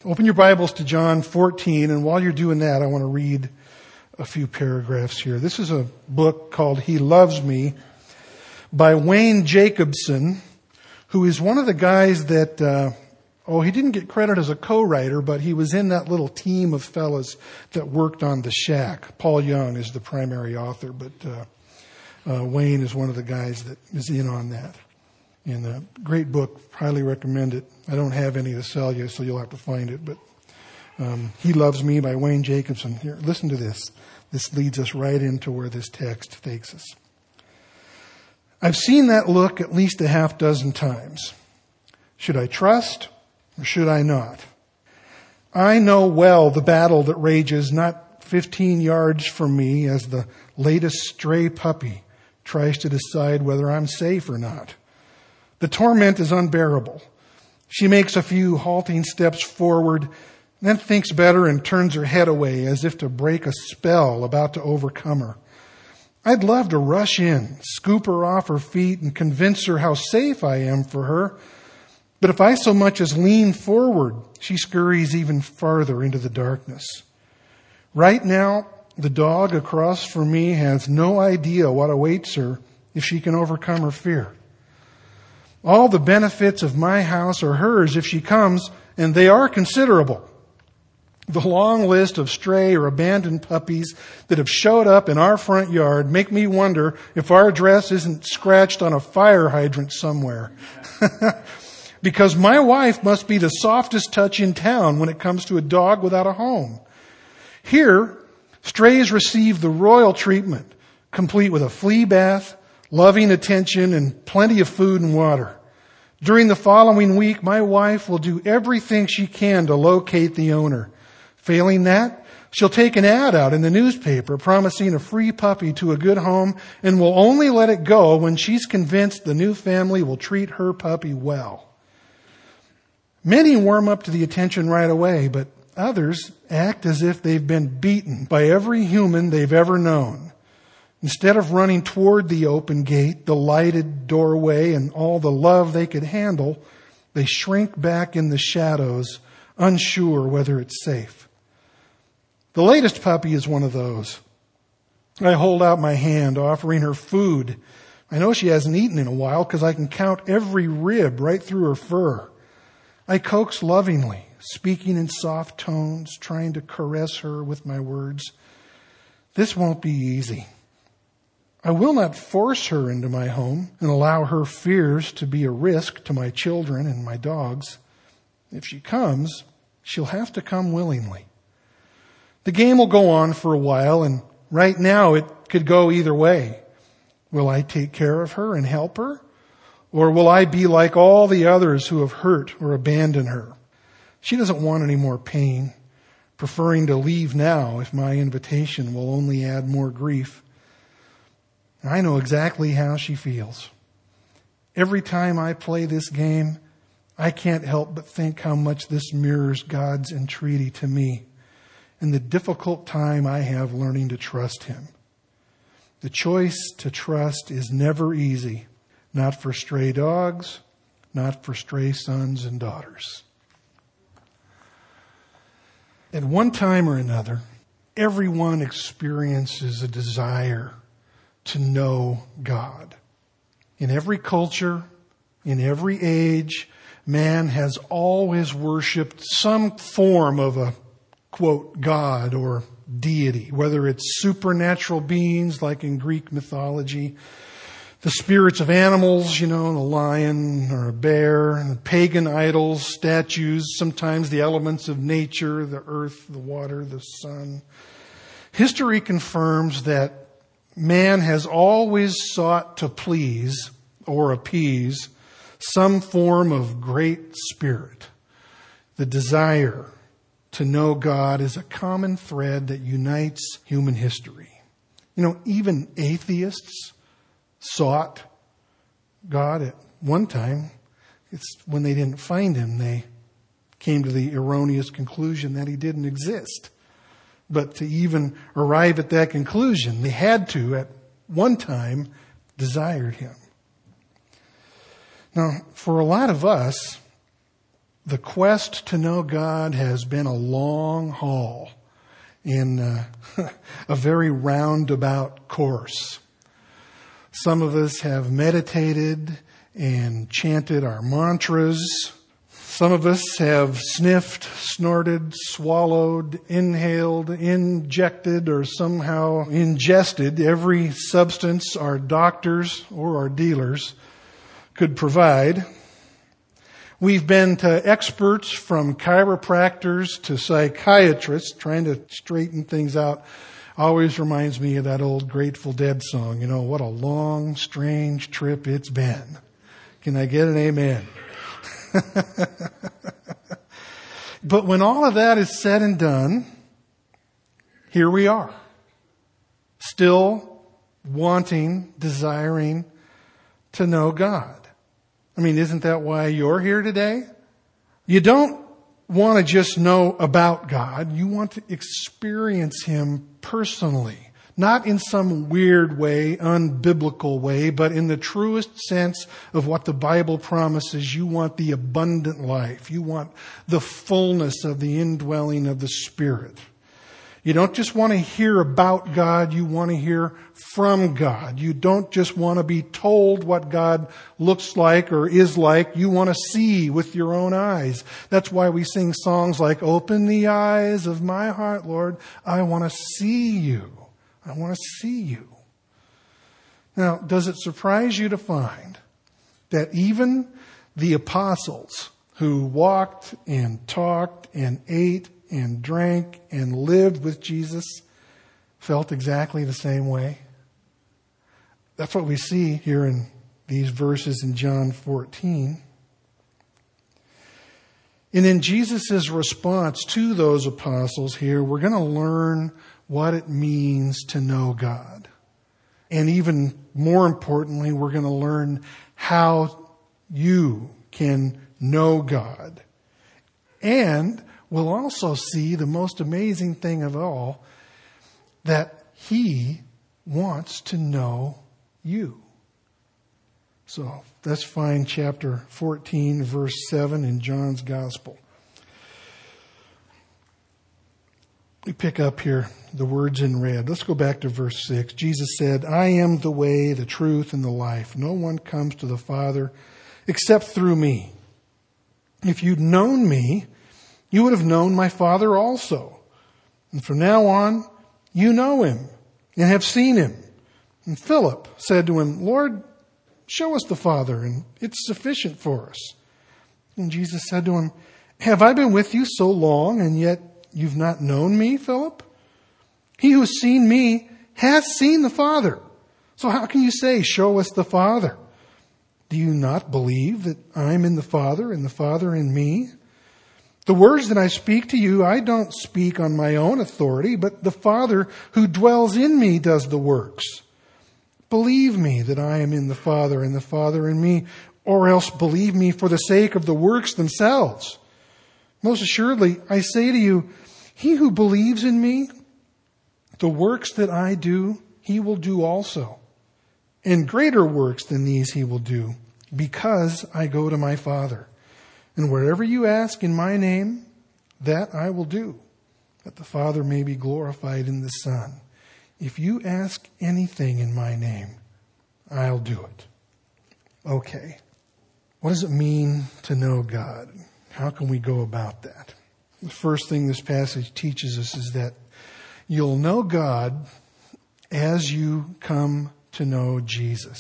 Open your Bibles to John 14, and while you're doing that, I want to read a few paragraphs here. This is a book called He Loves Me by Wayne Jacobson, who is one of the guys that, he didn't get credit as a co-writer, but he was in that little team of fellas that worked on The Shack. Paul Young is the primary author, but Wayne is one of the guys that is in on that. And a great book, highly recommend it. I don't have any to sell you, so you'll have to find it. But He Loves Me by Wayne Jacobson. Here, listen to this. This leads us right into where this text takes us. I've seen that look at least a half dozen times. Should I trust or should I not? I know well the battle that rages not 15 yards from me as the latest stray puppy tries to decide whether I'm safe or not. The torment is unbearable. She makes a few halting steps forward, then thinks better and turns her head away as if to break a spell about to overcome her. I'd love to rush in, scoop her off her feet, and convince her how safe I am for her. But if I so much as lean forward, she scurries even farther into the darkness. Right now, the dog across from me has no idea what awaits her if she can overcome her fear. All the benefits of my house are hers if she comes, and they are considerable. The long list of stray or abandoned puppies that have showed up in our front yard make me wonder if our address isn't scratched on a fire hydrant somewhere. Because my wife must be the softest touch in town when it comes to a dog without a home. Here, strays receive the royal treatment, complete with a flea bath, loving attention, and plenty of food and water. During the following week, my wife will do everything she can to locate the owner. Failing that, she'll take an ad out in the newspaper promising a free puppy to a good home and will only let it go when she's convinced the new family will treat her puppy well. Many warm up to the attention right away, but others act as if they've been beaten by every human they've ever known. Instead of running toward the open gate, the lighted doorway, and all the love they could handle, they shrink back in the shadows, unsure whether it's safe. The latest puppy is one of those. I hold out my hand, offering her food. I know she hasn't eaten in a while because I can count every rib right through her fur. I coax lovingly, speaking in soft tones, trying to caress her with my words. This won't be easy. I will not force her into my home and allow her fears to be a risk to my children and my dogs. If she comes, she'll have to come willingly. The game will go on for a while, and right now it could go either way. Will I take care of her and help her? Or will I be like all the others who have hurt or abandoned her? She doesn't want any more pain, preferring to leave now if my invitation will only add more grief. I know exactly how she feels. Every time I play this game, I can't help but think how much this mirrors God's entreaty to me and the difficult time I have learning to trust Him. The choice to trust is never easy, not for stray dogs, not for stray sons and daughters. At one time or another, everyone experiences a desire to know God. In every culture, in every age, man has always worshipped some form of a, quote, God or deity, whether it's supernatural beings like in Greek mythology, the spirits of animals, the lion or a bear, and the pagan idols, statues, sometimes the elements of nature, the earth, the water, the sun. History confirms that man has always sought to please or appease some form of great spirit. The desire to know God is a common thread that unites human history. Even atheists sought God at one time. It's when they didn't find Him, they came to the erroneous conclusion that He didn't exist. But to even arrive at that conclusion, they had to, at one time, desired Him. Now, for a lot of us, The quest to know God has been a long haul in a very roundabout course. Some of us have meditated and chanted our mantras. Some of us have sniffed, snorted, swallowed, inhaled, injected, or somehow ingested every substance our doctors or our dealers could provide. We've been to experts from chiropractors to psychiatrists trying to straighten things out. Always reminds me of that old Grateful Dead song, what a long, strange trip it's been. Can I get an amen? But when all of that is said and done, here we are. Still wanting, desiring to know God. Isn't that why you're here today? You don't want to just know about God. You want to experience Him personally. Not in some weird way, unbiblical way, but in the truest sense of what the Bible promises. You want the abundant life. You want the fullness of the indwelling of the Spirit. You don't just want to hear about God, you want to hear from God. You don't just want to be told what God looks like or is like. You want to see with your own eyes. That's why we sing songs like, "Open the eyes of my heart, Lord. I want to see you. I want to see you." Now, does it surprise you to find that even the apostles who walked and talked and ate and drank and lived with Jesus felt exactly the same way? That's what we see here in these verses in John 14. And in Jesus' response to those apostles here, we're going to learn what it means to know God. And even more importantly, we're going to learn how you can know God. And we'll also see the most amazing thing of all, that He wants to know you. So let's find chapter 14, verse 7 in John's Gospel. We pick up here the words in red. Let's go back to verse 6. Jesus said, "I am the way, the truth, and the life. No one comes to the Father except through me. If you'd known me, you would have known my Father also. And from now on, you know Him and have seen Him." And Philip said to Him, "Lord, show us the Father, and it's sufficient for us." And Jesus said to him, "Have I been with you so long, and yet you've not known me, Philip? He who has seen me has seen the Father. So how can you say, 'Show us the Father'? Do you not believe that I'm in the Father and the Father in me? The words that I speak to you, I don't speak on my own authority, but the Father who dwells in me does the works. Believe me that I am in the Father and the Father in me, or else believe me for the sake of the works themselves. Most assuredly, I say to you, he who believes in me, the works that I do, he will do also. And greater works than these he will do, because I go to my Father. And wherever you ask in my name, that I will do, that the Father may be glorified in the Son. If you ask anything in my name, I'll do it." Okay. What does it mean to know God? How can we go about that? The first thing this passage teaches us is that you'll know God as you come to know Jesus.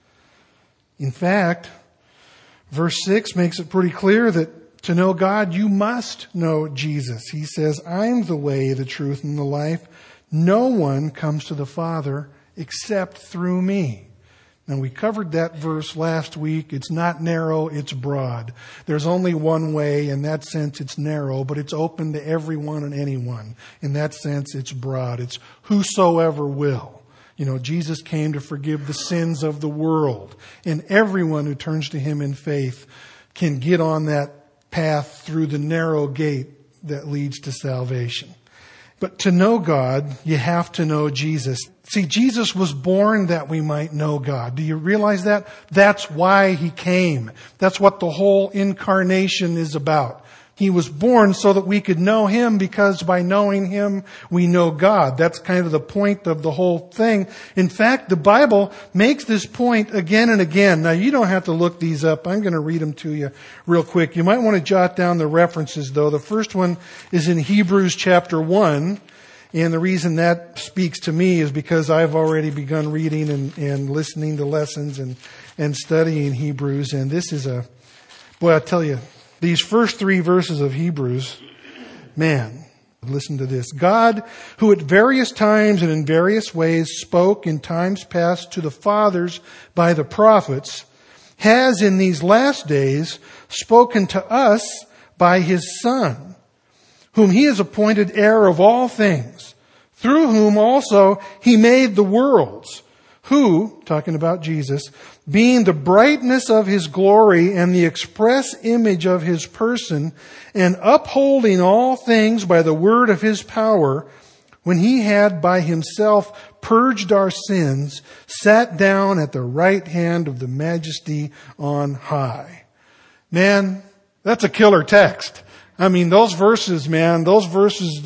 In fact, verse 6 makes it pretty clear that to know God, you must know Jesus. He says, "I'm the way, the truth, and the life. No one comes to the Father except through me." Now, we covered that verse last week. It's not narrow, it's broad. There's only one way. In that sense, it's narrow, but it's open to everyone and anyone. In that sense, it's broad. It's whosoever will. Jesus came to forgive the sins of the world. And everyone who turns to Him in faith can get on that path through the narrow gate that leads to salvation. But to know God, you have to know Jesus. See, Jesus was born that we might know God. Do you realize that? That's why He came. That's what the whole incarnation is about. He was born so that we could know Him, because by knowing Him, we know God. That's kind of the point of the whole thing. In fact, the Bible makes this point again and again. Now, you don't have to look these up. I'm going to read them to you real quick. You might want to jot down the references, though. The first one is in Hebrews chapter 1. And the reason that speaks to me is because I've already begun reading and listening to lessons and studying Hebrews. And this is boy, I tell you, these first 3 verses of Hebrews, man, listen to this. God, who at various times and in various ways spoke in times past to the fathers by the prophets, has in these last days spoken to us by His Son, whom He has appointed heir of all things, through whom also He made the worlds, who, talking about Jesus, being the brightness of His glory and the express image of His person, and upholding all things by the word of His power, when He had by Himself purged our sins, sat down at the right hand of the Majesty on high. Man, that's a killer text. I mean, those verses, man, if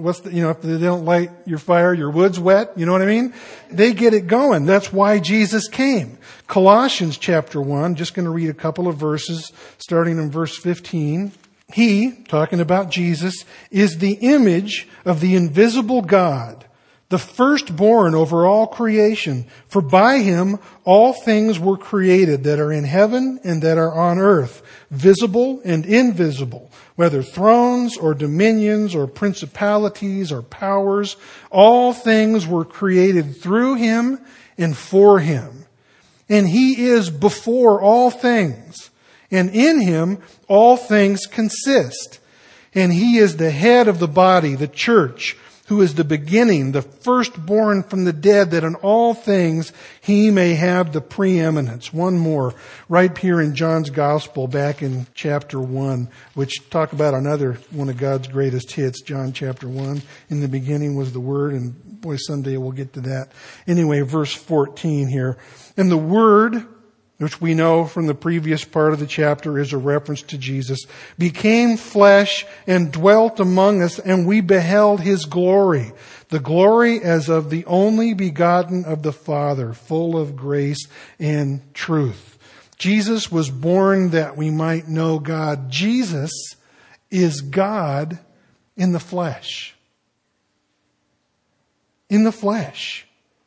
they don't light your fire, your wood's wet, you know what I mean? They get it going. That's why Jesus came. Colossians chapter 1, just going to read a couple of verses, starting in verse 15. He, talking about Jesus, is the image of the invisible God, the firstborn over all creation. For by Him all things were created that are in heaven and that are on earth, visible and invisible, whether thrones or dominions or principalities or powers. All things were created through Him and for Him. And He is before all things. And in Him all things consist. And He is the head of the body, the church, who is the beginning, the firstborn from the dead, that in all things He may have the preeminence. One more, right here in John's Gospel, back in chapter 1, which talk about another one of God's greatest hits, John chapter 1. In the beginning was the Word, and boy, someday we'll get to that. Anyway, verse 14 here. And the Word, which we know from the previous part of the chapter is a reference to Jesus, became flesh and dwelt among us, and we beheld His glory, the glory as of the only begotten of the Father, full of grace and truth. Jesus was born that we might know God. Jesus is God in the flesh. In the flesh.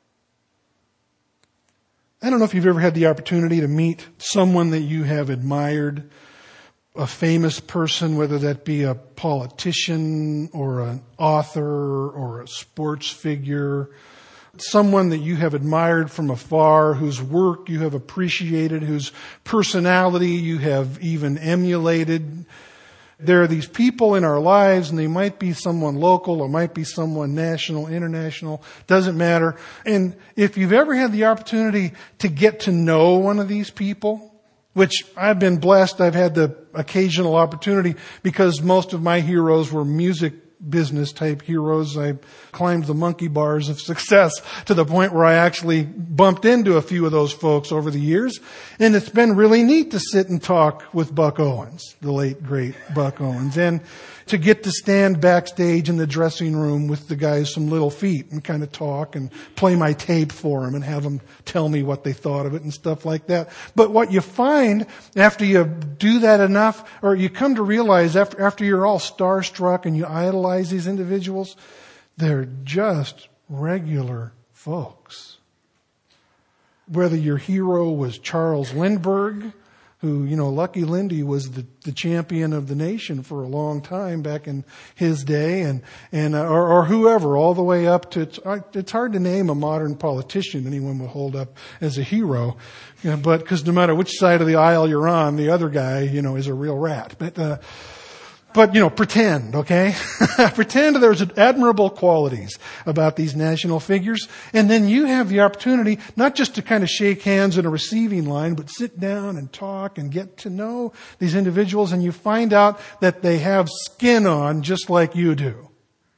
I don't know if you've ever had the opportunity to meet someone that you have admired, a famous person, whether that be a politician or an author or a sports figure, someone that you have admired from afar, whose work you have appreciated, whose personality you have even emulated. There are these people in our lives, and they might be someone local or might be someone national, international, doesn't matter. And if you've ever had the opportunity to get to know one of these people, which I've been blessed, I've had the occasional opportunity because most of my heroes were music business type heroes. I climbed the monkey bars of success to the point where I actually bumped into a few of those folks over the years. And it's been really neat to sit and talk with Buck Owens, the late great Buck Owens, and to get to stand backstage in the dressing room with the guys from Little Feat and kind of talk and play my tape for them and have them tell me what they thought of it and stuff like that. But what you find after you do that enough, or you come to realize after you're all starstruck and you idolize these individuals, they're just regular folks. Whether your hero was Charles Lindbergh, who, Lucky Lindy was the champion of the nation for a long time back in his day, or whoever, all the way up to, it's hard to name a modern politician anyone would hold up as a hero, but because no matter which side of the aisle you're on, the other guy, is a real rat. But pretend, okay? Pretend there's admirable qualities about these national figures. And then you have the opportunity not just to kind of shake hands in a receiving line, but sit down and talk and get to know these individuals. And you find out that they have skin on just like you do.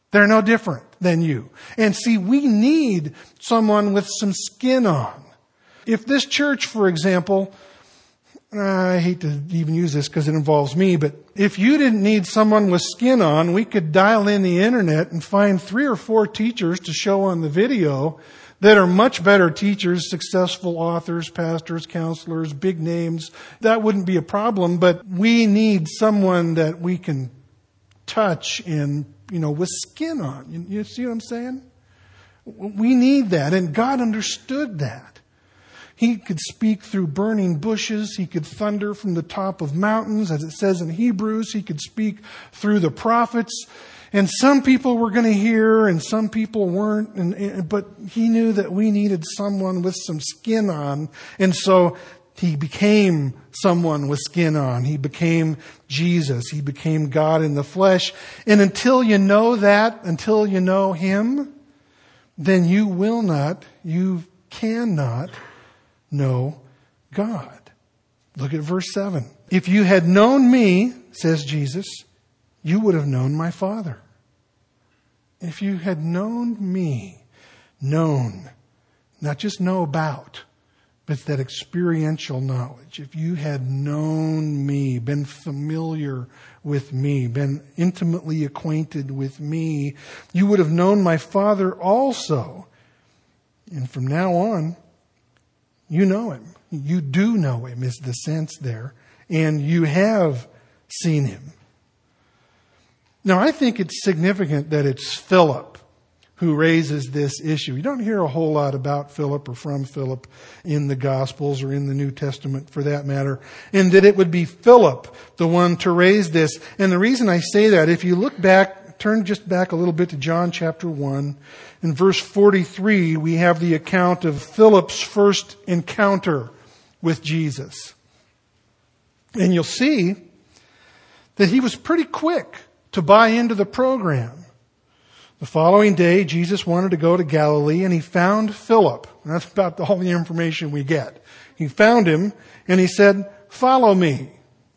They're no different than you. And see, we need someone with some skin on. If this church, for example, I hate to even use this because it involves me, but if you didn't need someone with skin on, we could dial in the internet and find 3 or 4 teachers to show on the video that are much better teachers, successful authors, pastors, counselors, big names. That wouldn't be a problem, but we need someone that we can touch and, with skin on. You see what I'm saying? We need that, and God understood that. He could speak through burning bushes. He could thunder from the top of mountains. As it says in Hebrews, he could speak through the prophets. And some people were going to hear and some people weren't. But he knew that we needed someone with some skin on. And so he became someone with skin on. He became Jesus. He became God in the flesh. And until you know that, until you know him, then you cannot know God. Look at verse 7. If you had known me, says Jesus, you would have known my Father. If you had known me, known, not just know about, but it's that experiential knowledge. If you had known me, been familiar with me, been intimately acquainted with me, you would have known my Father also. And from now on, you know him. You do know him is the sense there. And you have seen him. Now, I think it's significant that it's Philip who raises this issue. You don't hear a whole lot about Philip or from Philip in the Gospels or in the New Testament for that matter. And that it would be Philip, the one to raise this. And the reason I say that, if you look back, turn just back a little bit to John chapter 1. In verse 43, we have the account of Philip's first encounter with Jesus. And you'll see that he was pretty quick to buy into the program. The following day, Jesus wanted to go to Galilee, and he found Philip. And that's about all the information we get. He found him, and he said, "Follow me."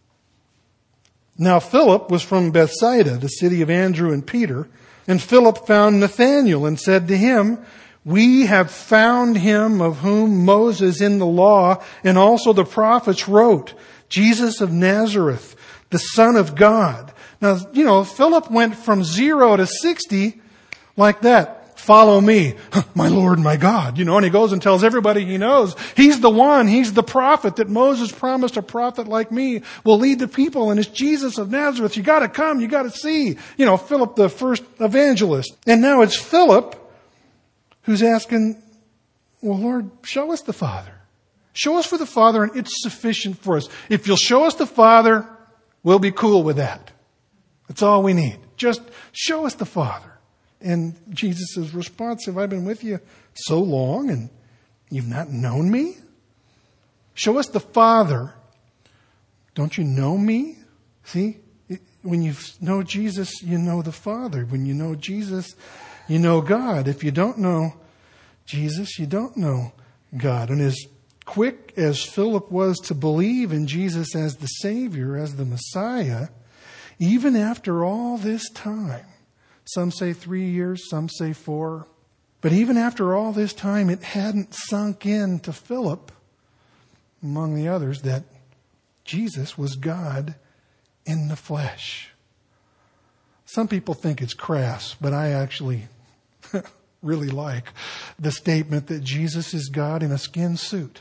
Now Philip was from Bethsaida, the city of Andrew and Peter. And Philip found Nathanael and said to him, "We have found him of whom Moses in the law and also the prophets wrote, Jesus of Nazareth, the Son of God." Now, Philip went from 0 to 60 like that. "Follow me, my Lord, my God." And he goes and tells everybody he knows, he's the one, he's the prophet that Moses promised a prophet like me will lead the people, and it's Jesus of Nazareth. You gotta come, you gotta see. Philip, the first evangelist. And now it's Philip who's asking, "Well, Lord, show us the Father. Show us for the Father, and it's sufficient for us. If you'll show us the Father, we'll be cool with that. That's all we need. Just show us the Father." And Jesus' response, "Have I been with you so long and you've not known me? Show us the Father. Don't you know me?" See, when you know Jesus, you know the Father. When you know Jesus, you know God. If you don't know Jesus, you don't know God. And as quick as Philip was to believe in Jesus as the Savior, as the Messiah, even after all this time, some say 3 years, some say 4. But even after all this time, it hadn't sunk in to Philip, among the others, that Jesus was God in the flesh. Some people think it's crass, but I actually really like the statement that Jesus is God in a skin suit.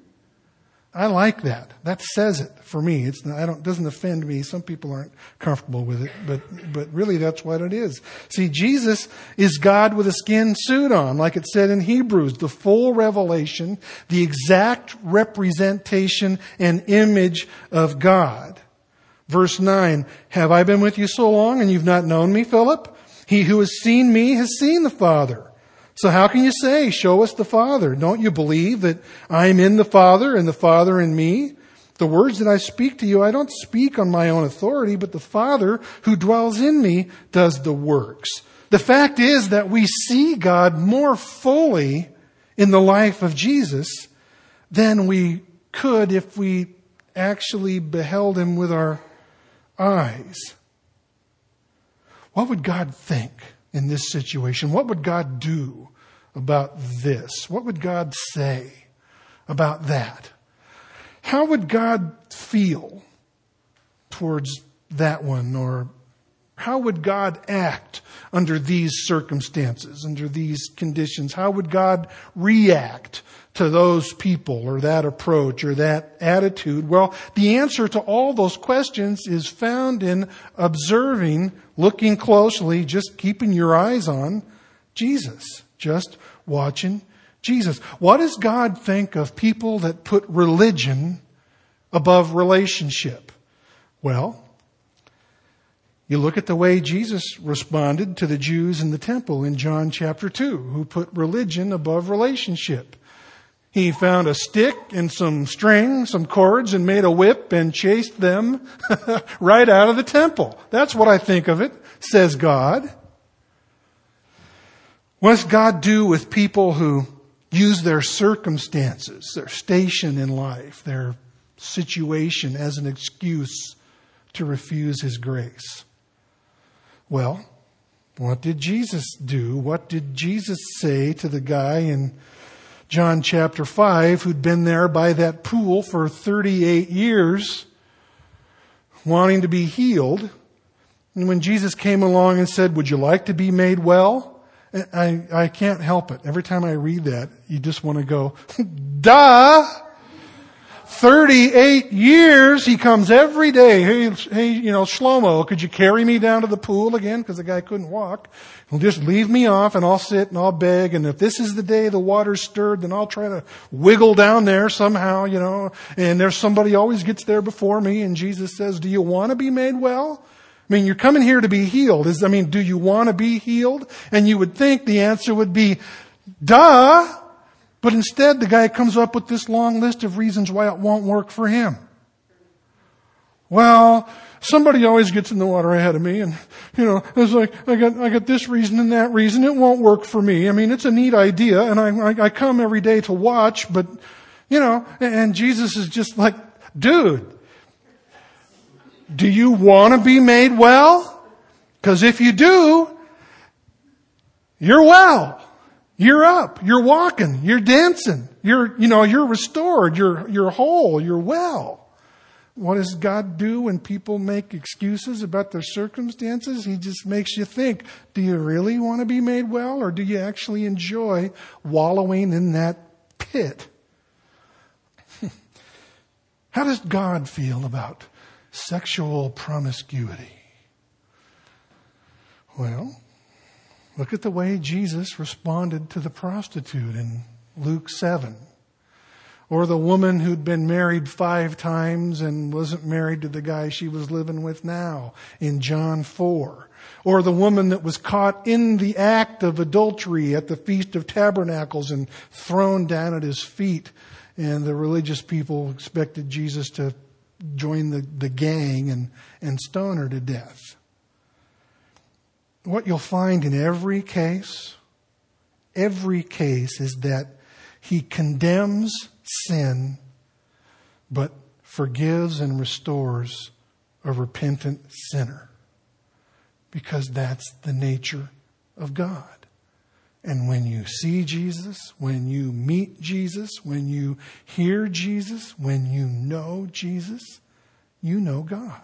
I like that. That says it for me. It doesn't offend me. Some people aren't comfortable with it, but really that's what it is. See, Jesus is God with a skin suit on, like it said in Hebrews, the full revelation, the exact representation and image of God. Verse 9, "Have I been with you so long and you've not known me, Philip? He who has seen me has seen the Father. So how can you say, 'Show us the Father'? Don't you believe that I am in the Father and the Father in me? The words that I speak to you, I don't speak on my own authority, but the Father who dwells in me does the works." The fact is that we see God more fully in the life of Jesus than we could if we actually beheld him with our eyes. What would God think in this situation? What would God do about this? What would God say about that? How would God feel towards that one? Or how would God act under these circumstances, under these conditions? How would God react to those people or that approach or that attitude? Well, the answer to all those questions is found in observing, looking closely, just keeping your eyes on Jesus, just watching Jesus. What does God think of people that put religion above relationship? Well, you look at the way Jesus responded to the Jews in the temple in John chapter 2, who put religion above relationship. He found a stick and some string, some cords, and made a whip and chased them right out of the temple. That's what I think of it, says God. What does God do with people who use their circumstances, their station in life, their situation as an excuse to refuse His grace? Well, what did Jesus do? What did Jesus say to the guy in John chapter 5 who'd been there by that pool for 38 years wanting to be healed? And when Jesus came along and said, "Would you like to be made well?" I can't help it. Every time I read that, you just want to go, duh! 38 years, he comes every day. Hey, Shlomo, could you carry me down to the pool again? Because the guy couldn't walk. He'll just leave me off and I'll sit and I'll beg. And if this is the day the water's stirred, then I'll try to wiggle down there somehow, And there's somebody always gets there before me. And Jesus says, do you want to be made well? I mean, you're coming here to be healed. Do you want to be healed? And you would think the answer would be, duh! But instead, the guy comes up with this long list of reasons why it won't work for him. Well, somebody always gets in the water ahead of me, and it's like I got this reason and that reason. It won't work for me. I mean, it's a neat idea, and I come every day to watch, but and Jesus is just like, dude, do you want to be made well? Because if you do, you're well. You're up, you're walking, you're dancing, you're restored, you're whole, you're well. What does God do when people make excuses about their circumstances? He just makes you think, do you really want to be made well, or do you actually enjoy wallowing in that pit? How does God feel about sexual promiscuity? Well, look at the way Jesus responded to the prostitute in Luke 7. Or the woman who'd been married 5 times and wasn't married to the guy she was living with now in John 4. Or the woman that was caught in the act of adultery at the Feast of Tabernacles and thrown down at his feet. And the religious people expected Jesus to join the gang and stone her to death. What you'll find in every case is that He condemns sin, but forgives and restores a repentant sinner. Because that's the nature of God. And when you see Jesus, when you meet Jesus, when you hear Jesus, when you know Jesus, you know God.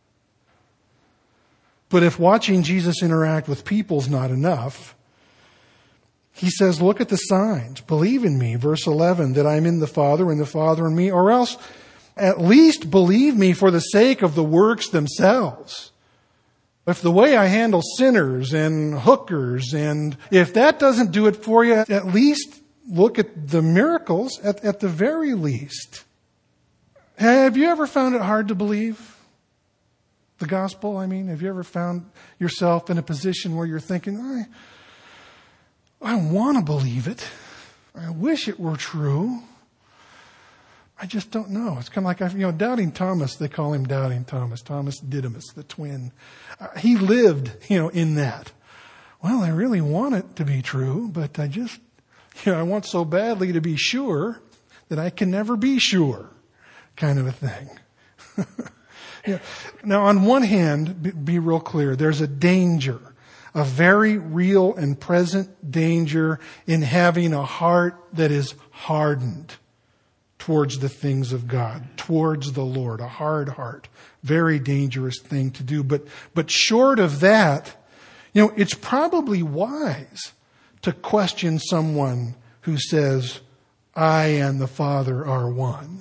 But if watching Jesus interact with people is not enough, He says, look at the signs. Believe in me, verse 11, that I'm in the Father and the Father in me, or else at least believe me for the sake of the works themselves. If the way I handle sinners and hookers, and if that doesn't do it for you, at least look at the miracles at the very least. Have you ever found it hard to believe the gospel? Have you ever found yourself in a position where you're thinking, I want to believe it. I wish it were true. I just don't know. It's kind of like, Doubting Thomas, they call him Doubting Thomas, Thomas Didymus, the twin. He lived, in that. Well, I really want it to be true, but I just, I want so badly to be sure that I can never be sure, kind of a thing. Now, on one hand, be real clear, there's a danger a very real and present danger in having a heart that is hardened towards the things of God, towards the Lord, a hard heart. Very dangerous thing to do. But short of that, it's probably wise to question someone who says, I and the Father are one.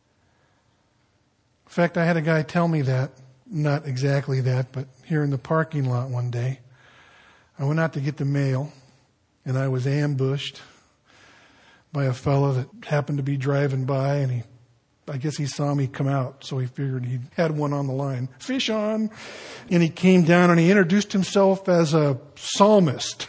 In fact, I had a guy tell me that, not exactly that, but here in the parking lot one day. I went out to get the mail, and I was ambushed by a fellow that happened to be driving by, and I guess he saw me come out, so he figured he had one on the line. Fish on! And he came down and he introduced himself as a psalmist.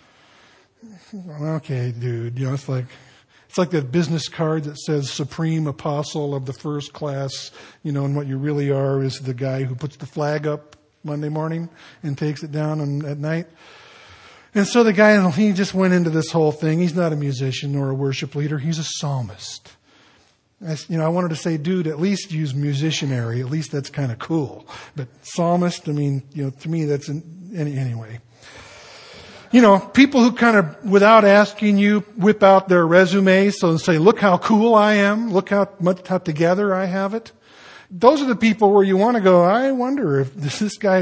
Okay, dude, it's like that business card that says Supreme Apostle of the First Class, and what you really are is the guy who puts the flag up Monday morning and takes it down at night. And so the guy, he just went into this whole thing. He's not a musician or a worship leader. He's a psalmist. I wanted to say, dude, at least use musicianary. At least that's kind of cool. But psalmist, to me, that's anyway. People who kind of, without asking you, whip out their resume and say, look how cool I am. Look how together I have it. Those are the people where you want to go, I wonder if does this guy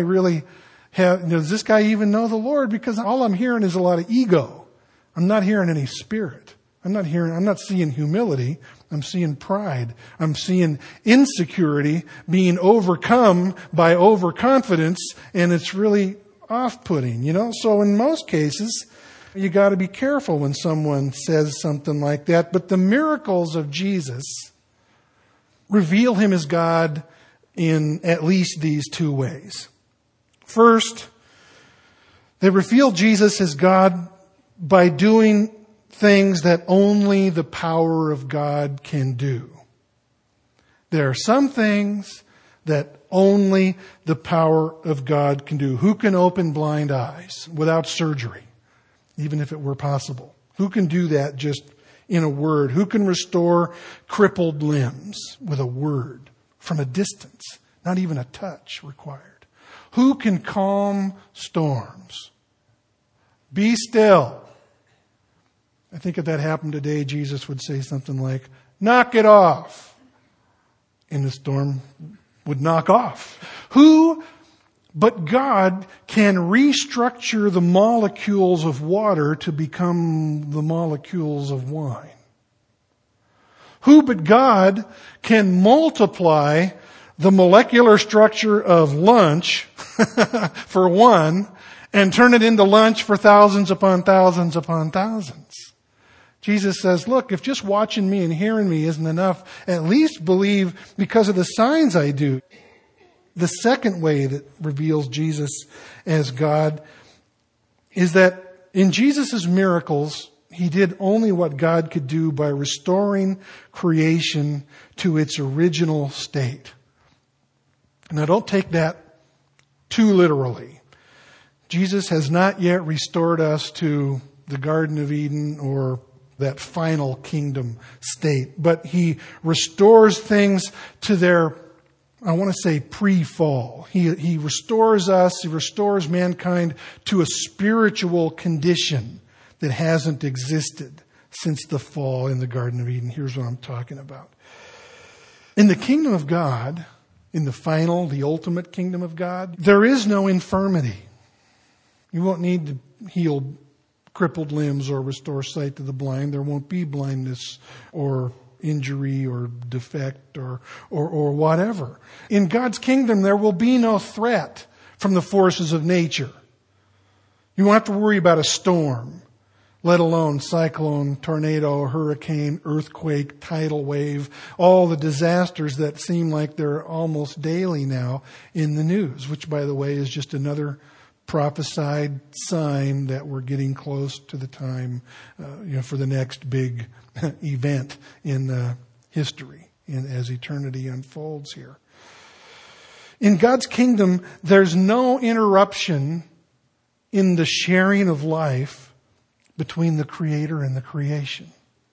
even know the Lord? Because all I'm hearing is a lot of ego. I'm not hearing any spirit. I'm not seeing humility. I'm seeing pride. I'm seeing insecurity being overcome by overconfidence, and it's really off-putting, So in most cases, you got to be careful when someone says something like that. But the miracles of Jesus reveal him as God in at least these two ways. First, they reveal Jesus as God by doing things that only the power of God can do. There are some things that only the power of God can do. Who can open blind eyes without surgery, even if it were possible? Who can do that just in a word? Who can restore crippled limbs with a word from a distance? Not even a touch required. Who can calm storms? Be still. I think if that happened today, Jesus would say something like, knock it off. And the storm would knock off. Who but God can restructure the molecules of water to become the molecules of wine? Who but God can multiply the molecular structure of lunch for one and turn it into lunch for thousands upon thousands upon thousands? Jesus says, look, if just watching me and hearing me isn't enough, at least believe because of the signs I do. The second way that reveals Jesus as God is that in Jesus' miracles, he did only what God could do by restoring creation to its original state. Now, don't take that too literally. Jesus has not yet restored us to the Garden of Eden or that final kingdom state. But he restores things to their, I want to say, pre-fall. He restores us, he restores mankind to a spiritual condition that hasn't existed since the fall in the Garden of Eden. Here's what I'm talking about. In the kingdom of God, in the ultimate kingdom of God, there is no infirmity. You won't need to heal crippled limbs or restore sight to the blind. There won't be blindness or injury or defect or whatever. In God's kingdom, there will be no threat from the forces of nature. You won't have to worry about a storm, let alone cyclone, tornado, hurricane, earthquake, tidal wave, all the disasters that seem like they're almost daily now in the news, which, by the way, is just another prophesied sign that we're getting close to the time, for the next big event in history, as eternity unfolds here. In God's kingdom, there's no interruption in the sharing of life between the Creator and the creation.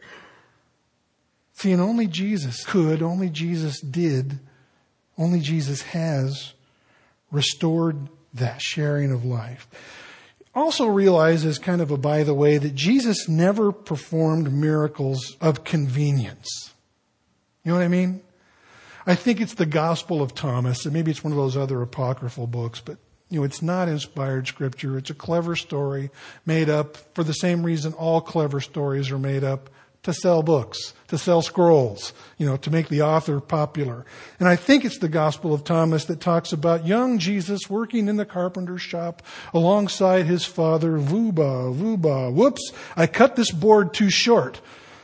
See, and only Jesus could, only Jesus did, only Jesus has restored that sharing of life. Also realize, as kind of a by the way, that Jesus never performed miracles of convenience. You know what I mean? I think it's the Gospel of Thomas, and maybe it's one of those other apocryphal books, but it's not inspired scripture. It's a clever story made up for the same reason all clever stories are made up, to sell books, to sell scrolls, to make the author popular. And I think it's the Gospel of Thomas that talks about young Jesus working in the carpenter's shop alongside his father. Whoops, I cut this board too short.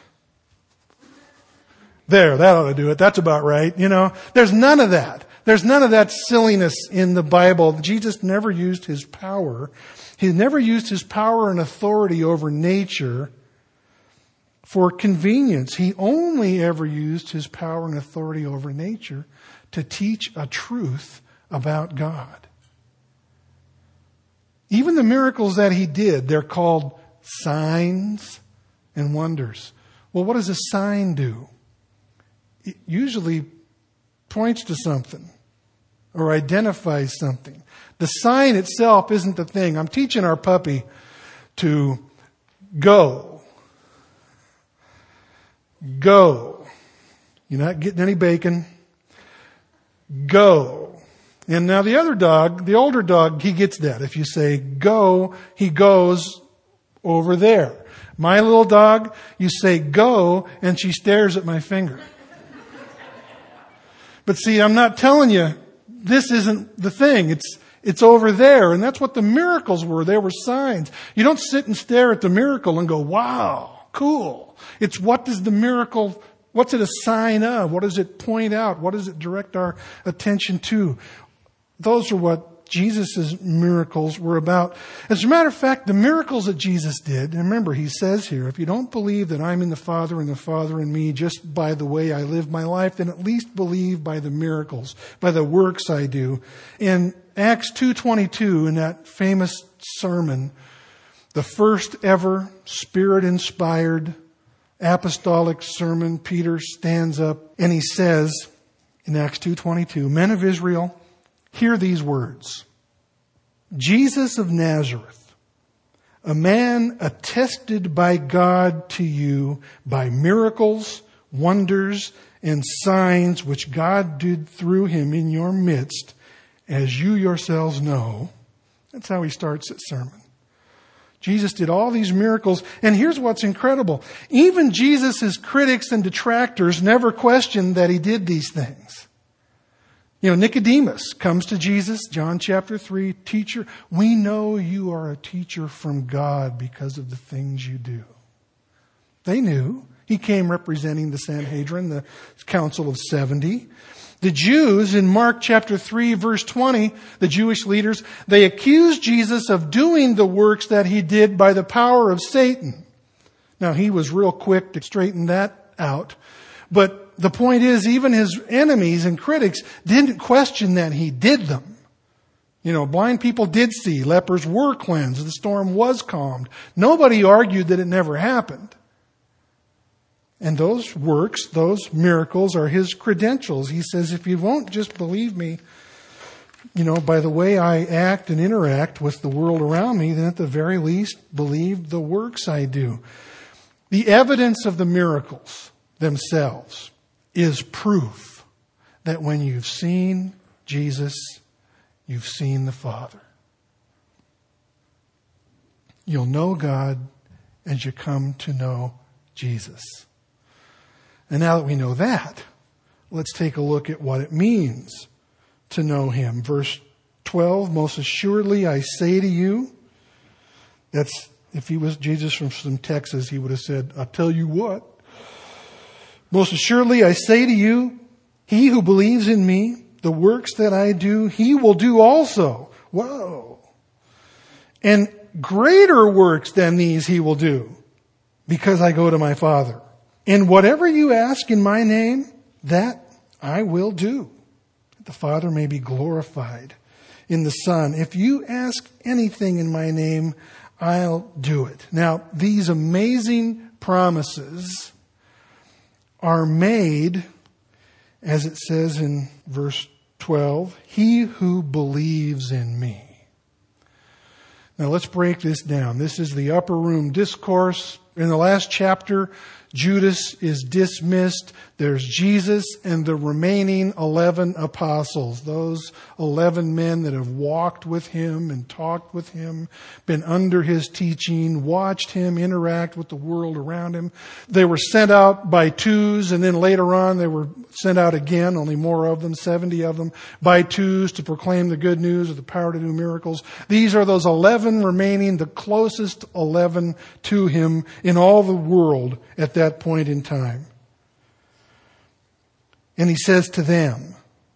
There, that ought to do it. That's about right. There's none of that. There's none of that silliness in the Bible. Jesus never used his power. He never used his power and authority over nature for convenience. He only ever used his power and authority over nature to teach a truth about God. Even the miracles that he did, they're called signs and wonders. Well, what does a sign do? It usually points to something or identifies something. The sign itself isn't the thing. I'm teaching our puppy to go. Go. You're not getting any bacon. Go. And now the other dog, the older dog, he gets that. If you say go, he goes over there. My little dog, you say go, and she stares at my finger. But see, I'm not telling you, this isn't the thing. It's over there. And that's what the miracles were. They were signs. You don't sit and stare at the miracle and go, wow, cool. It's what's it a sign of? What does it point out? What does it direct our attention to? Those are what Jesus' miracles were about. As a matter of fact, the miracles that Jesus did, and remember, he says here, if you don't believe that I'm in the Father and the Father in me just by the way I live my life, then at least believe by the miracles, by the works I do. In Acts 2:22, in that famous sermon, the first ever Spirit-inspired apostolic sermon, Peter stands up and he says in Acts 2:22, men of Israel, hear these words. Jesus of Nazareth, a man attested by God to you by miracles, wonders, and signs which God did through him in your midst, as you yourselves know. That's how he starts that sermon. Jesus did all these miracles, and here's what's incredible. Even Jesus' critics and detractors never questioned that he did these things. Nicodemus comes to Jesus, John chapter 3, teacher, we know you are a teacher from God because of the things you do. They knew. He came representing the Sanhedrin, the Council of 70. The Jews in Mark chapter 3 verse 20, the Jewish leaders, they accused Jesus of doing the works that he did by the power of Satan. Now he was real quick to straighten that out. But the point is, even his enemies and critics didn't question that he did them. Blind people did see, lepers were cleansed, the storm was calmed. Nobody argued that it never happened. And those works, those miracles are his credentials. He says, if you won't just believe me, by the way I act and interact with the world around me, then at the very least, believe the works I do. The evidence of the miracles themselves is proof that when you've seen Jesus, you've seen the Father. You'll know God as you come to know Jesus. And now that we know that, let's take a look at what it means to know him. Verse 12, most assuredly I say to you, that's, if he was Jesus from Texas, he would have said, I'll tell you what. Most assuredly I say to you, he who believes in me, the works that I do, he will do also. Whoa. And greater works than these he will do, because I go to my Father. And whatever you ask in my name, that I will do, that the Father may be glorified in the Son. If you ask anything in my name, I'll do it. Now, these amazing promises are made, as it says in verse 12, he who believes in me. Now let's break this down. This is the upper room discourse. In the last chapter, Judas is dismissed. There's Jesus and the remaining 11 apostles, those 11 men that have walked with him and talked with him, been under his teaching, watched him interact with the world around him. They were sent out by twos, and then later on they were sent out again, only more of them, 70 of them, by twos to proclaim the good news of the power to do miracles. These are those 11 remaining, the closest 11 to him in all the world at that point in time. And he says to them,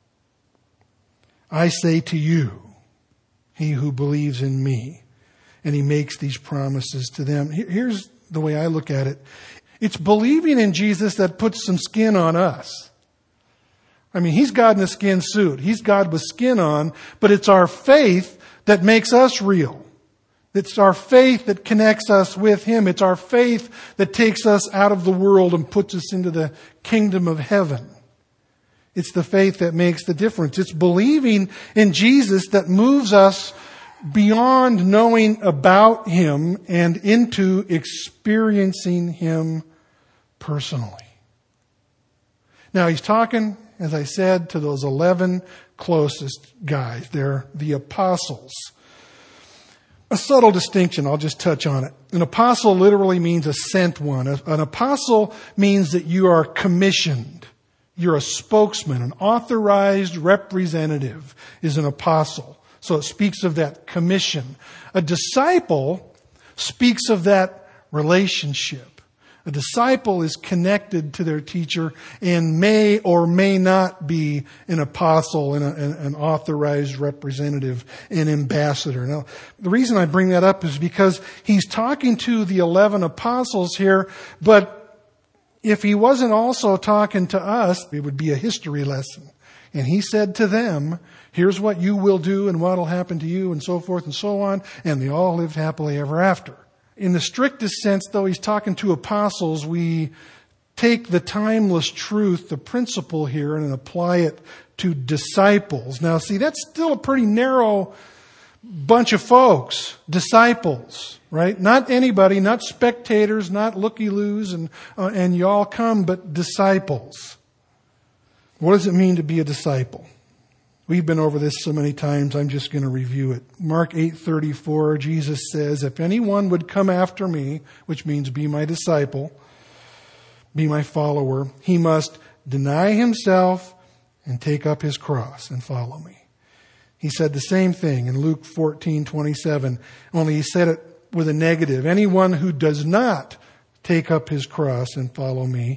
I say to you, he who believes in me. And he makes these promises to them. Here's the way I look at it. It's believing in Jesus that puts some skin on us. I mean, he's God in a skin suit. He's God with skin on, but it's our faith that makes us real. It's our faith that connects us with him. It's our faith that takes us out of the world and puts us into the kingdom of heaven. It's the faith that makes the difference. It's believing in Jesus that moves us beyond knowing about him and into experiencing him personally. Now he's talking, as I said, to those 11 closest guys. They're the apostles. A subtle distinction, I'll just touch on it. An apostle literally means a sent one. An apostle means that you are commissioned. You're a spokesman. An authorized representative is an apostle. So it speaks of that commission. A disciple speaks of that relationship. A disciple is connected to their teacher and may or may not be an apostle and an authorized representative, an ambassador. Now, the reason I bring that up is because he's talking to the 11 apostles here, but if he wasn't also talking to us, it would be a history lesson. And he said to them, here's what you will do and what will happen to you and so forth and so on. And they all lived happily ever after. In the strictest sense, though he's talking to apostles, we take the timeless truth, the principle here, and apply it to disciples. Now, see, that's still a pretty narrow bunch of folks. Disciples, right? Not anybody, not spectators, not looky-loos and y'all come, but disciples. What does it mean to be a disciple? We've been over this so many times, I'm just going to review it. Mark 8:34, Jesus says, if anyone would come after me, which means be my disciple, be my follower, he must deny himself and take up his cross and follow me. He said the same thing in Luke 14:27, only he said it with a negative. Anyone who does not take up his cross and follow me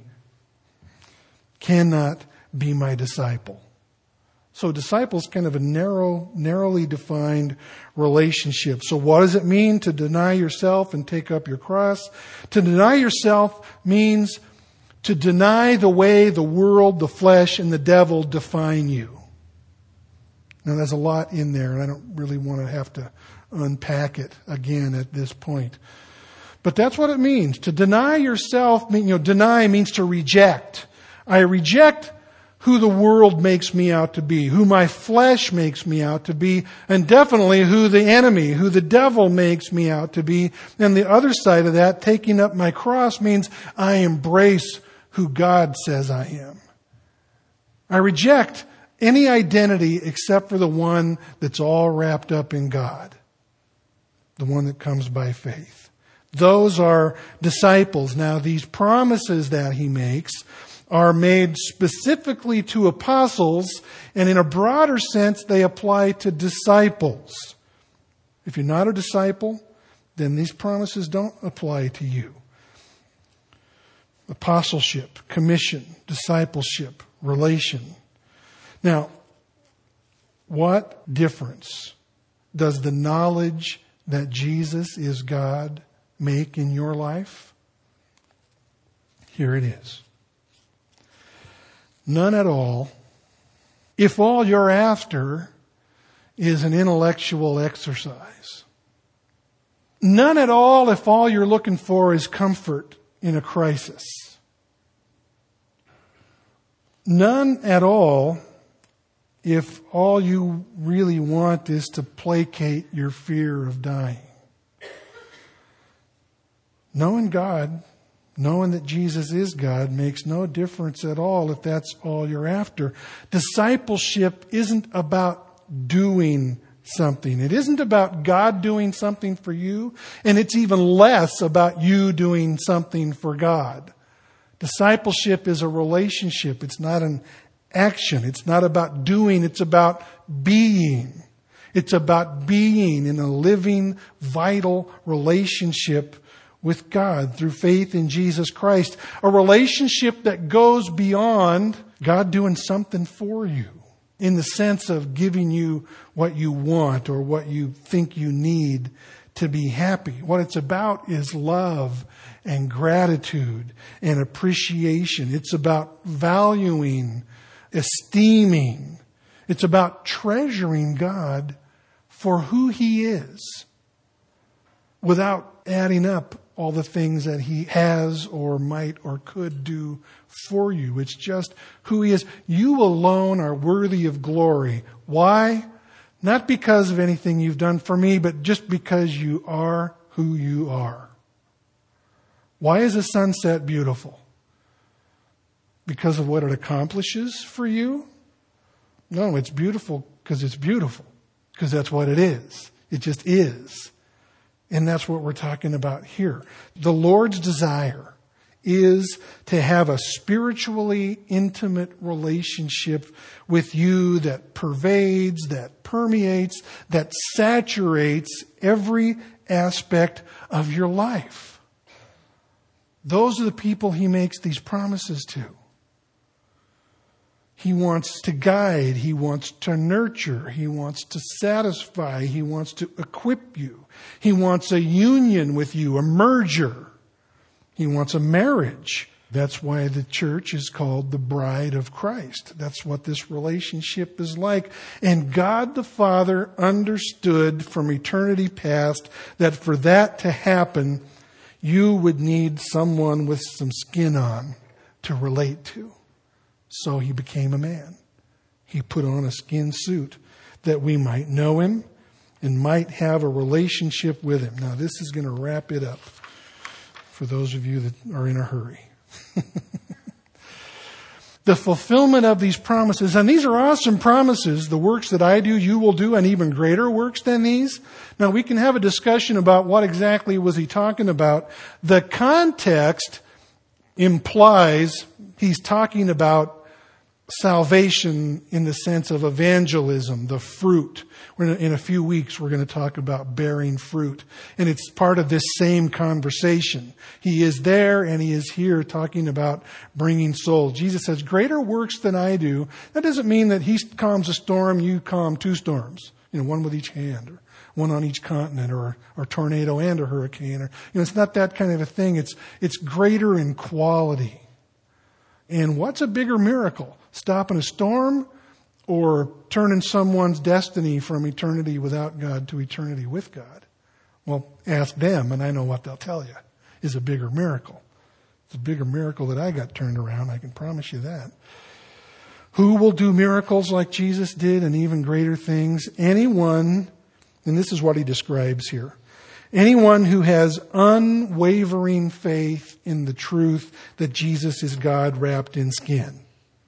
cannot be my disciple. So disciple is kind of a narrowly defined relationship. So what does it mean to deny yourself and take up your cross? To deny yourself means to deny the way the world, the flesh, and the devil define you. Now there's a lot in there, and I don't really want to have to unpack it again at this point. But that's what it means. To deny yourself, deny means to reject. I reject who the world makes me out to be, who my flesh makes me out to be, and definitely who the enemy, who the devil makes me out to be. And the other side of that, taking up my cross, means I embrace who God says I am. I reject any identity except for the one that's all wrapped up in God, the one that comes by faith. Those are disciples. Now, these promises that he makes are made specifically to apostles, and in a broader sense, they apply to disciples. If you're not a disciple, then these promises don't apply to you. Apostleship, commission, discipleship, relation. Now, what difference does the knowledge that Jesus is God make in your life? Here it is. None at all, if all you're after is an intellectual exercise. None at all if all you're looking for is comfort in a crisis. None at all if all you really want is to placate your fear of dying. Knowing God, knowing that Jesus is God, makes no difference at all if that's all you're after. Discipleship isn't about doing something. It isn't about God doing something for you, and it's even less about you doing something for God. Discipleship is a relationship. It's not an action. It's not about doing. It's about being. It's about being in a living, vital relationship with God through faith in Jesus Christ. A relationship that goes beyond God doing something for you in the sense of giving you what you want or what you think you need to be happy. What it's about is love and gratitude and appreciation. It's about valuing, esteeming. It's about treasuring God for who He is without adding up all the things that He has or might or could do for you. It's just who He is. You alone are worthy of glory. Why? Not because of anything you've done for me, but just because you are who you are. Why is a sunset beautiful? Because of what it accomplishes for you? No, it's beautiful because it's beautiful. Because that's what it is. It just is. And that's what we're talking about here. The Lord's desire is to have a spiritually intimate relationship with you that pervades, that permeates, that saturates every aspect of your life. Those are the people He makes these promises to. He wants to guide. He wants to nurture. He wants to satisfy. He wants to equip you. He wants a union with you, a merger. He wants a marriage. That's why the church is called the bride of Christ. That's what this relationship is like. And God the Father understood from eternity past that for that to happen, you would need someone with some skin on to relate to. So He became a man. He put on a skin suit that we might know Him and might have a relationship with Him. Now, this is going to wrap it up for those of you that are in a hurry. The fulfillment of these promises, and these are awesome promises. The works that I do, you will do, and even greater works than these. Now, we can have a discussion about what exactly was He talking about. The context implies He's talking about salvation in the sense of evangelism, the fruit. In a few weeks, we're going to talk about bearing fruit. And it's part of this same conversation. He is there and He is here talking about bringing souls. Jesus says, greater works than I do. That doesn't mean that He calms a storm, you calm two storms. One with each hand, or one on each continent, or a tornado and a hurricane. Or, it's not that kind of a thing. It's greater in quality. And what's a bigger miracle? Stopping a storm or turning someone's destiny from eternity without God to eternity with God? Well, ask them, and I know what they'll tell you is a bigger miracle. It's a bigger miracle that I got turned around, I can promise you that. Who will do miracles like Jesus did and even greater things? Anyone, and this is what He describes here. Anyone who has unwavering faith in the truth that Jesus is God wrapped in skin.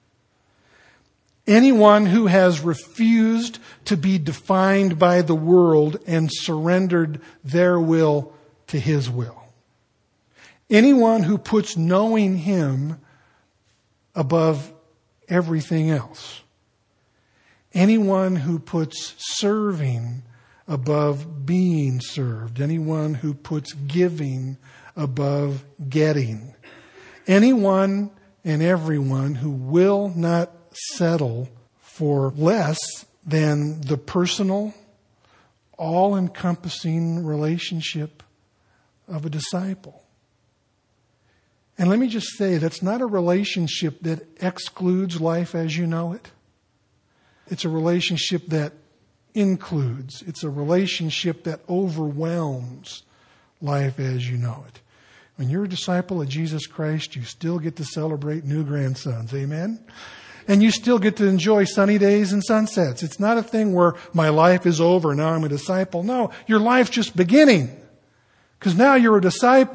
Anyone who has refused to be defined by the world and surrendered their will to His will. Anyone who puts knowing Him above everything else. Anyone who puts serving above being served. Anyone who puts giving above getting. Anyone and everyone who will not settle for less than the personal, all-encompassing relationship of a disciple. And let me just say, that's not a relationship that excludes life as you know it. It's a relationship that includes. It's a relationship that overwhelms life as you know it. When you're a disciple of Jesus Christ, you still get to celebrate new grandsons. Amen? And you still get to enjoy sunny days and sunsets. It's not a thing where my life is over, now I'm a disciple. No, your life's just beginning. Because now you're a disciple.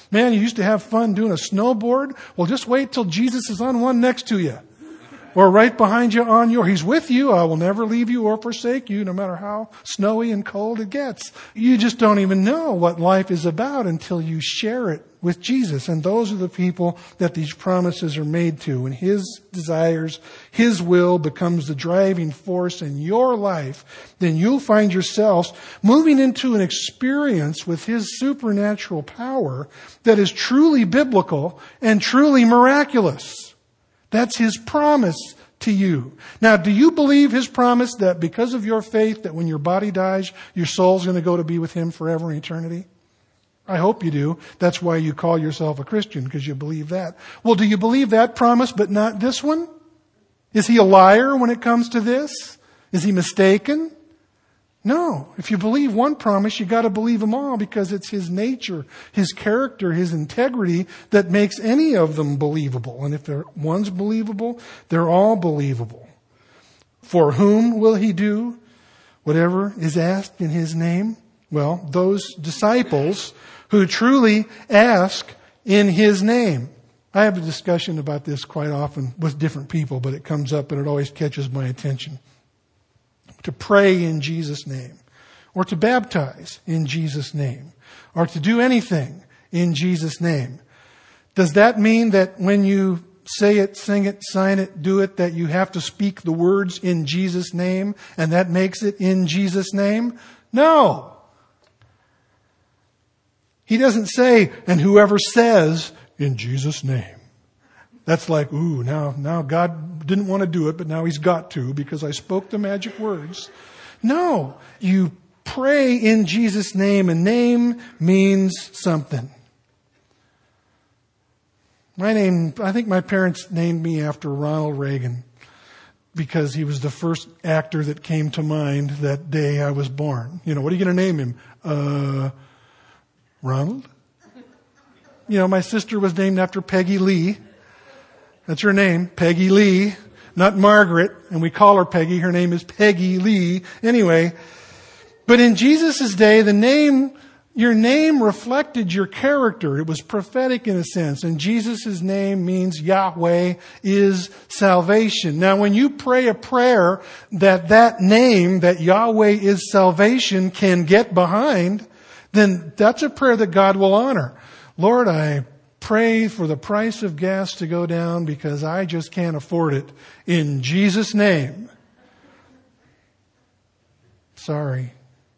Man, you used to have fun doing a snowboard? Well, just wait till Jesus is on one next to you. Or right behind you on your. He's with you. I will never leave you or forsake you, no matter how snowy and cold it gets. You just don't even know what life is about until you share it with Jesus. And those are the people that these promises are made to. And His desires, His will becomes the driving force in your life. Then you'll find yourselves moving into an experience with His supernatural power that is truly biblical and truly miraculous. That's His promise to you. Now, do you believe His promise that because of your faith that when your body dies, your soul's going to go to be with Him forever in eternity? I hope you do. That's why you call yourself a Christian, because you believe that. Well, do you believe that promise but not this one? Is He a liar when it comes to this? Is He mistaken? No. If you believe one promise, you got to believe them all, because it's His nature, His character, His integrity that makes any of them believable. And if one's believable, they're all believable. For whom will He do whatever is asked in His name? Well, those disciples who truly ask in His name. I have a discussion about this quite often with different people, but it comes up and it always catches my attention. To pray in Jesus' name, or to baptize in Jesus' name, or to do anything in Jesus' name. Does that mean that when you say it, sing it, sign it, do it, that you have to speak the words in Jesus' name, and that makes it in Jesus' name? No. He doesn't say, and whoever says, in Jesus' name. That's like, ooh, now God didn't want to do it, but now He's got to because I spoke the magic words. No, you pray in Jesus' name, and name means something. I think my parents named me after Ronald Reagan because he was the first actor that came to mind that day I was born. You know, what are you going to name him? Ronald? You know, my sister was named after Peggy Lee. That's her name, Peggy Lee, not Margaret, and we call her Peggy. Her name is Peggy Lee. Anyway, but in Jesus' day, your name reflected your character. It was prophetic in a sense, and Jesus' name means Yahweh is salvation. Now, when you pray a prayer that name, that Yahweh is salvation, can get behind, then that's a prayer that God will honor. Lord, I pray for the price of gas to go down because I just can't afford it. In Jesus' name. Sorry.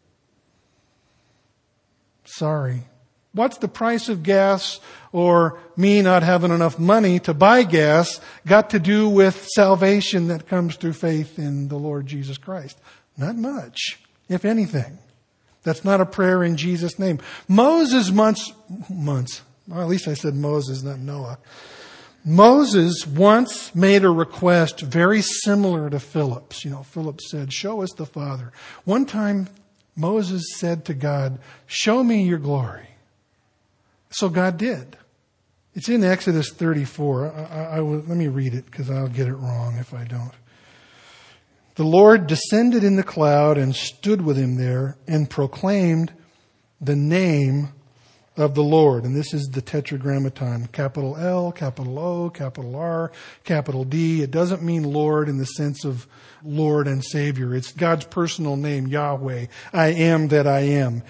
What's the price of gas or me not having enough money to buy gas got to do with salvation that comes through faith in the Lord Jesus Christ? Not much, if anything. That's not a prayer in Jesus' name. Moses well, at least I said Moses, not Noah. Moses once made a request very similar to Philip's. You know, Philip said, show us the Father. One time, Moses said to God, show me your glory. So God did. It's in Exodus 34. Let me read it because I'll get it wrong if I don't. The Lord descended in the cloud and stood with him there and proclaimed the name of the Lord. And this is the Tetragrammaton. Capital L, capital O, capital R, capital D. It doesn't mean Lord in the sense of Lord and Savior. It's God's personal name, Yahweh. I am that I am.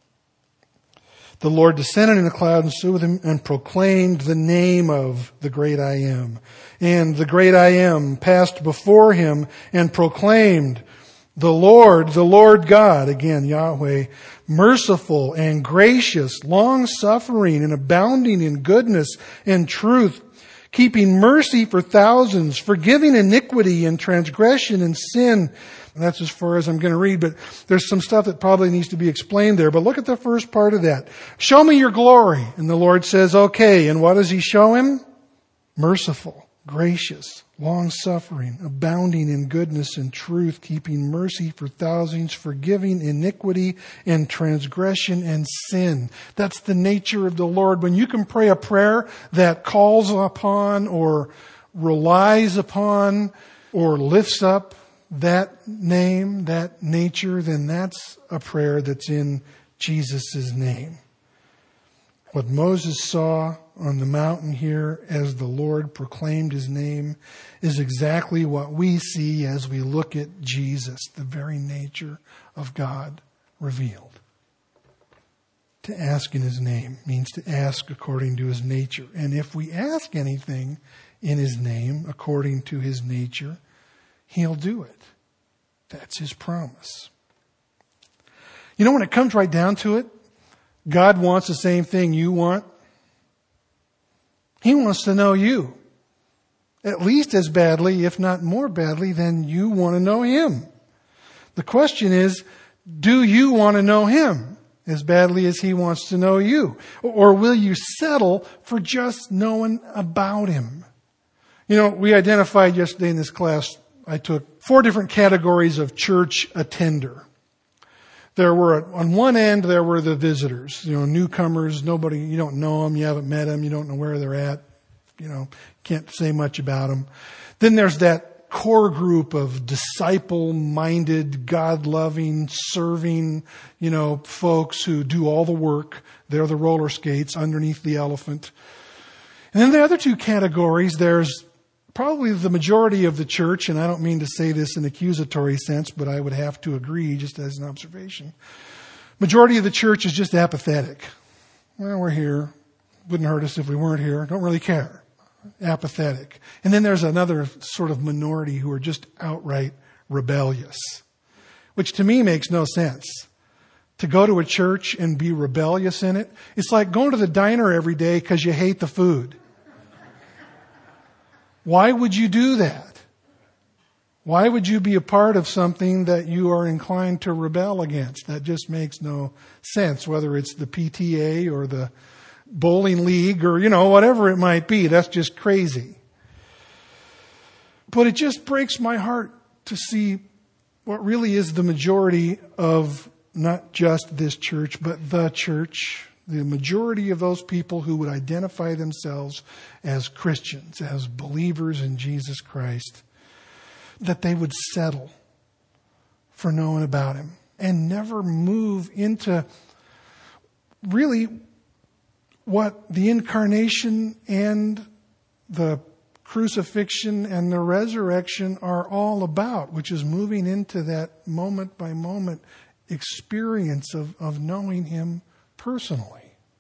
The Lord descended in the cloud and stood with him and proclaimed the name of the great I am. And the great I am passed before him and proclaimed, the Lord God, again, Yahweh, merciful and gracious, long-suffering and abounding in goodness and truth, keeping mercy for thousands, forgiving iniquity and transgression and sin. And that's as far as I'm going to read, but there's some stuff that probably needs to be explained there. But look at the first part of that. Show me your glory. And the Lord says, okay. And what does he show him? Merciful, gracious, long-suffering, abounding in goodness and truth, keeping mercy for thousands, forgiving iniquity and transgression and sin. That's the nature of the Lord. When you can pray a prayer that calls upon or relies upon or lifts up that name, that nature, then that's a prayer that's in Jesus' name. What Moses saw on the mountain here as the Lord proclaimed his name is exactly what we see as we look at Jesus, the very nature of God revealed. To ask in his name means to ask according to his nature. And if we ask anything in his name according to his nature, he'll do it. That's his promise. You know, when it comes right down to it, God wants the same thing you want. He wants to know you at least as badly, if not more badly, than you want to know him. The question is, do you want to know him as badly as he wants to know you? Or will you settle for just knowing about him? You know, we identified yesterday in this class, I took 4 different categories of church attender. There were, on one end, there were the visitors, newcomers, nobody, you don't know them, you haven't met them, you don't know where they're at, can't say much about them. Then there's that core group of disciple-minded, God-loving, serving, folks who do all the work. They're the roller skates underneath the elephant. And then the other 2 categories, there's probably the majority of the church, and I don't mean to say this in an accusatory sense, but I would have to agree just as an observation. Majority of the church is just apathetic. Well, we're here. Wouldn't hurt us if we weren't here. Don't really care. Apathetic. And then there's another sort of minority who are just outright rebellious, which to me makes no sense. To go to a church and be rebellious in it, it's like going to the diner every day because you hate the food. Why would you do that? Why would you be a part of something that you are inclined to rebel against? That just makes no sense, whether it's the PTA or the bowling league or, whatever it might be. That's just crazy. But it just breaks my heart to see what really is the majority of not just this church, but the church. The majority of those people who would identify themselves as Christians, as believers in Jesus Christ, that they would settle for knowing about him and never move into really what the incarnation and the crucifixion and the resurrection are all about, which is moving into that moment by moment experience of knowing him personally.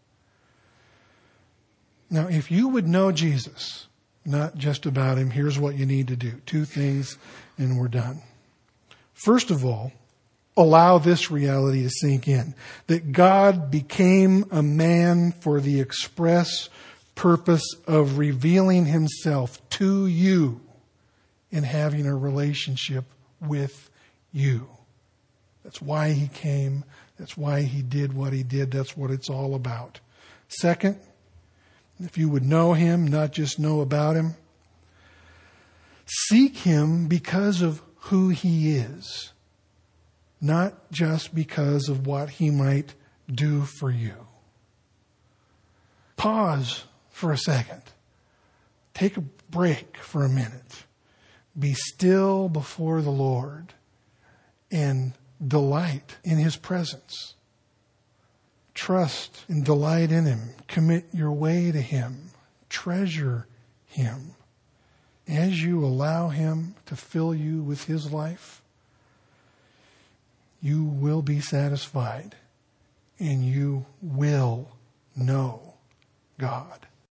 Now, if you would know Jesus, not just about him, here's what you need to do. 2 things and we're done. First of all, allow this reality to sink in. That God became a man for the express purpose of revealing himself to you and having a relationship with you. That's why he came. That's why he did what he did. That's what it's all about. Second, if you would know him, not just know about him, seek him because of who he is, not just because of what he might do for you. Pause for a second. Take a break for a minute. Be still before the Lord and delight in his presence. Trust and delight in him. Commit your way to him. Treasure him. As you allow him to fill you with his life, you will be satisfied and you will know God.